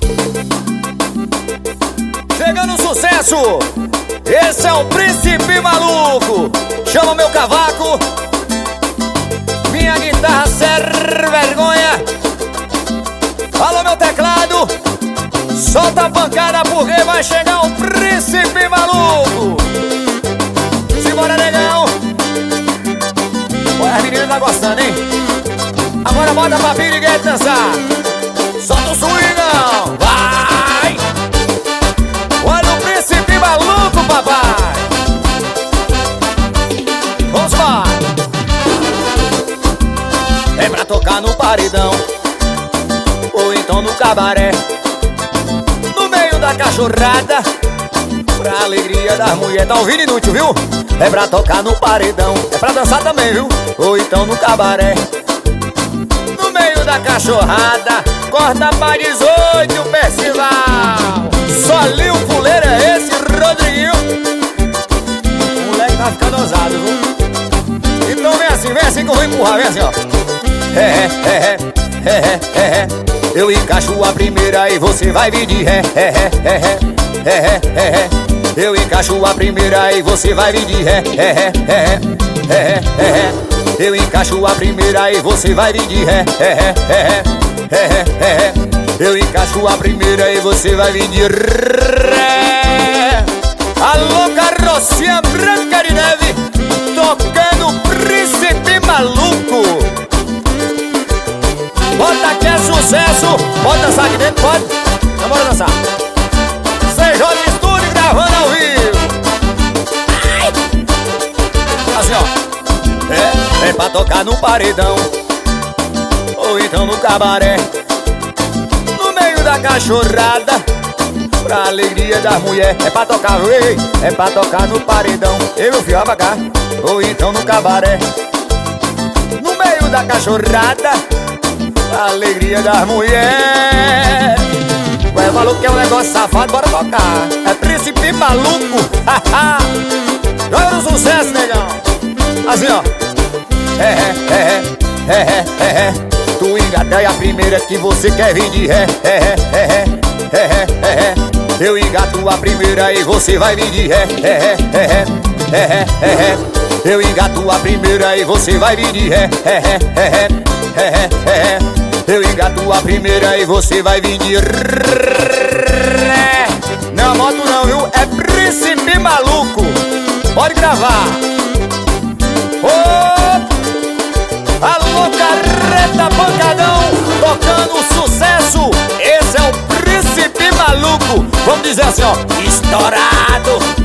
Chegando o sucesso, esse é o Príncipe Maluco. Chama meu cavaco, minha guitarra ser vergonha. Alô meu teclado, solta a pancada porque vai chegar o Príncipe Maluco. Simbora, negão. Olha, as meninas tá gostando, hein? Agora bota pra piriguete dançar. Solta o swingão, vai! Olha o Príncipe Maluco, papai. Vamos lá. É pra tocar no paredão ou então no cabaré, no meio da cachorrada, pra alegria das mulheres. Tá ouvindo, inútil, viu? É pra tocar no paredão, é pra dançar também, viu? Ou então no cabaré, no meio da cachorrada, corta pra 18, Percival. Solinho fuleiro é esse, Rodriguinho. O moleque tá ficando ousado, viu? Então vem assim que eu vou empurrar, vem assim, ó. Eu encaixo a primeira e você vai vir de ré. Eu encaixo a primeira e você vai vir de ré. Eu encaixo a primeira e você vai vir de ré. Eu encaixo a primeira e você vai vir de ré. Alô, carrocinha branca de neve, tocando Príncipe Maluco. Bota que é sucesso. Pode dançar aqui dentro, pode? Então bora dançar. CJ Estúdio gravando ao vivo. Ai. Assim, ó. É pra tocar no paredão ou então no cabaré, no meio da cachorrada, pra alegria das mulheres. É pra tocar, ei, é pra tocar no paredão. Ei, meu filho, vai pra cá. Ou então no cabaré, no meio da cachorrada, pra alegria das mulheres. Ué, falou que é um negócio safado, bora tocar. É Príncipe Maluco. Joga no sucesso, negão. Assim, ó. Tu engatei a primeira que você quer vir de ré. Eu engato a primeira e você vai vir de ré. Eu engato a primeira e você vai vir de ré. Eu engato a primeira e você vai vir de ré. Não, moto não, viu? É Príncipe Maluco. Pode gravar. Alô, carreta pancadão, tocando sucesso. Esse é o Príncipe Maluco. Vamos dizer assim, ó. Estourado.